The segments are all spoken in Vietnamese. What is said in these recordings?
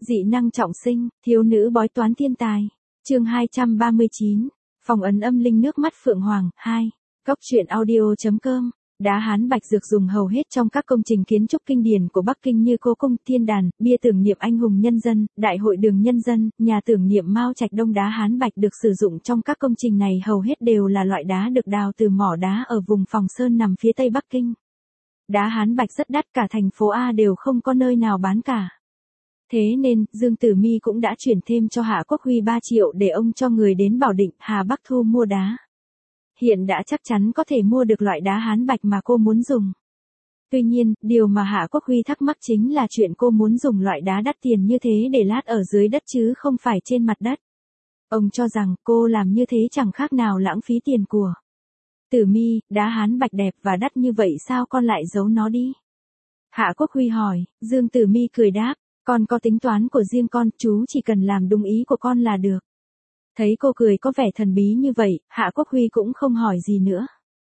Dị năng trọng sinh, thiếu nữ bói toán thiên tài. Chương 239. Phong ấn âm linh nước mắt Phượng Hoàng 2. Góc truyện audio.com. Đá hán bạch dược dùng hầu hết trong các công trình kiến trúc kinh điển của Bắc Kinh như Cố cung, Thiên đàn, bia tưởng niệm anh hùng nhân dân, Đại hội đường nhân dân, nhà tưởng niệm Mao Trạch Đông. Đá hán bạch được sử dụng trong các công trình này hầu hết đều là loại đá được đào từ mỏ đá ở vùng Phòng Sơn nằm phía tây Bắc Kinh. Đá hán bạch rất đắt, cả thành phố A đều không có nơi nào bán cả. Thế nên, Dương Tử Mi cũng đã chuyển thêm cho Hạ Quốc Huy 3 triệu để ông cho người đến Bảo Định, Hà Bắc thu mua đá. Hiện đã chắc chắn có thể mua được loại đá hán bạch mà cô muốn dùng. Tuy nhiên, điều mà Hạ Quốc Huy thắc mắc chính là chuyện cô muốn dùng loại đá đắt tiền như thế để lát ở dưới đất chứ không phải trên mặt đất. Ông cho rằng cô làm như thế chẳng khác nào lãng phí tiền của. Tử Mi, đá hán bạch đẹp và đắt như vậy sao con lại giấu nó đi? Hạ Quốc Huy hỏi. Dương Tử Mi cười đáp, con có tính toán của riêng con, chú chỉ cần làm đúng ý của con là được. Thấy cô cười có vẻ thần bí như vậy, Hạ Quốc Huy cũng không hỏi gì nữa.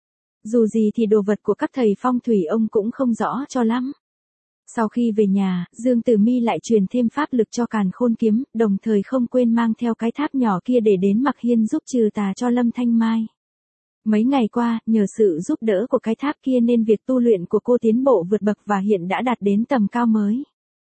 Dù gì thì đồ vật của các thầy phong thủy ông cũng không rõ cho lắm. Sau khi về nhà, Dương Tử Mi lại truyền thêm pháp lực cho Càn Khôn kiếm, đồng thời không quên mang theo cái tháp nhỏ kia để đến Mạc Hiên giúp trừ tà cho Lâm Thanh Mai. Mấy ngày qua, nhờ sự giúp đỡ của cái tháp kia nên việc tu luyện của cô tiến bộ vượt bậc và hiện đã đạt đến tầm cao mới.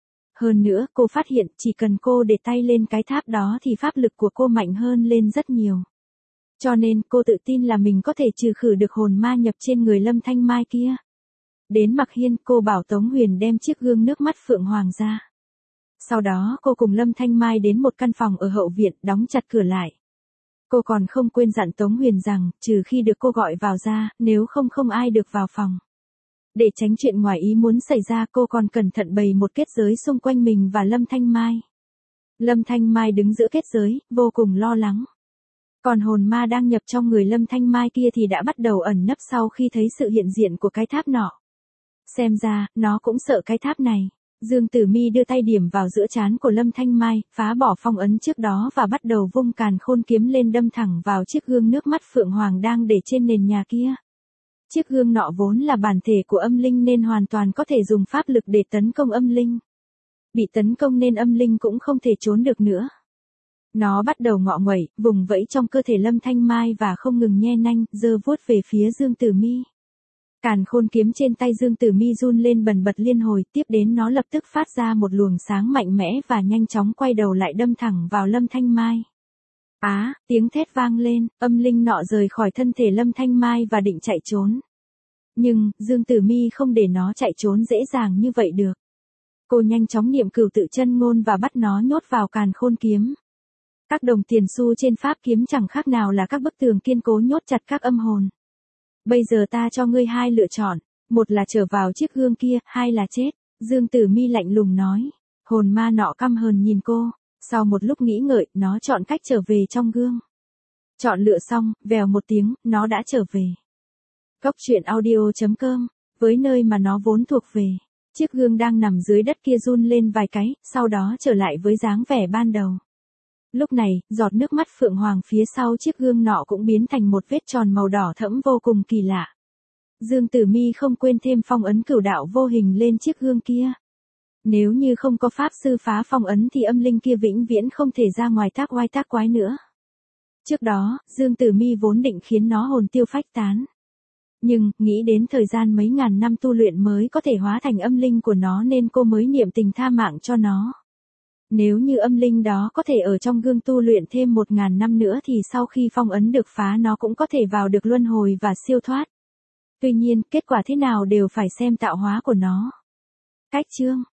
Hơn nữa, cô phát hiện chỉ cần cô để tay lên cái tháp đó thì pháp lực của cô mạnh hơn lên rất nhiều. Cho nên cô tự tin là mình có thể trừ khử được hồn ma nhập trên người Lâm Thanh Mai kia. Đến Mạc Hiên, cô bảo Tống Huyền đem chiếc gương nước mắt Phượng Hoàng ra. Sau đó cô cùng Lâm Thanh Mai đến một căn phòng ở hậu viện, đóng chặt cửa lại. Cô còn không quên dặn Tống Huyền rằng, trừ khi được cô gọi vào ra, nếu không ai được vào phòng. Để tránh chuyện ngoài ý muốn xảy ra, cô còn cẩn thận bày một kết giới xung quanh mình và Lâm Thanh Mai. Lâm Thanh Mai đứng giữa kết giới, vô cùng lo lắng. Còn hồn ma đang nhập trong người Lâm Thanh Mai kia thì đã bắt đầu ẩn nấp sau khi thấy sự hiện diện của cái tháp nọ. Xem ra, nó cũng sợ cái tháp này. Dương Tử Mi đưa tay điểm vào giữa trán của Lâm Thanh Mai, phá bỏ phong ấn trước đó và bắt đầu vung Càn Khôn kiếm lên đâm thẳng vào chiếc gương nước mắt Phượng Hoàng đang để trên nền nhà kia. Chiếc gương nọ vốn là bản thể của âm linh nên hoàn toàn có thể dùng pháp lực để tấn công âm linh. Bị tấn công nên âm linh cũng không thể trốn được nữa. Nó bắt đầu ngọ nguậy, vùng vẫy trong cơ thể Lâm Thanh Mai và không ngừng nhe nanh, giơ vuốt về phía Dương Tử Mi. Càn Khôn kiếm trên tay Dương Tử Mi run lên bần bật liên hồi, tiếp đến nó lập tức phát ra một luồng sáng mạnh mẽ và nhanh chóng quay đầu lại đâm thẳng vào Lâm Thanh Mai. Tiếng thét vang lên, âm linh nọ rời khỏi thân thể Lâm Thanh Mai và định chạy trốn. Nhưng, Dương Tử Mi không để nó chạy trốn dễ dàng như vậy được. Cô nhanh chóng niệm cửu tự chân ngôn và bắt nó nhốt vào Càn Khôn kiếm. Các đồng tiền xu trên pháp kiếm chẳng khác nào là các bức tường kiên cố nhốt chặt các âm hồn. Bây giờ ta cho ngươi hai lựa chọn, một là trở vào chiếc gương kia, hai là chết. Dương Tử Mi lạnh lùng nói. Hồn ma nọ căm hờn nhìn cô. Sau một lúc nghĩ ngợi, nó chọn cách trở về trong gương. Chọn lựa xong, vèo một tiếng, nó đã trở về. Góc truyện audio.com. Với nơi mà nó vốn thuộc về. Chiếc gương đang nằm dưới đất kia run lên vài cái, sau đó trở lại với dáng vẻ ban đầu. Lúc này, giọt nước mắt Phượng Hoàng phía sau chiếc gương nọ cũng biến thành một vết tròn màu đỏ thẫm vô cùng kỳ lạ. Dương Tử Mi không quên thêm phong ấn cửu đạo vô hình lên chiếc gương kia. Nếu như không có pháp sư phá phong ấn thì âm linh kia vĩnh viễn không thể ra ngoài tác oai tác quái nữa. Trước đó, Dương Tử Mi vốn định khiến nó hồn tiêu phách tán. Nhưng, nghĩ đến thời gian mấy ngàn năm tu luyện mới có thể hóa thành âm linh của nó nên cô mới niệm tình tha mạng cho nó. Nếu như âm linh đó có thể ở trong gương tu luyện thêm 1000 năm nữa thì sau khi phong ấn được phá nó cũng có thể vào được luân hồi và siêu thoát. Tuy nhiên, kết quả thế nào đều phải xem tạo hóa của nó. Cách chương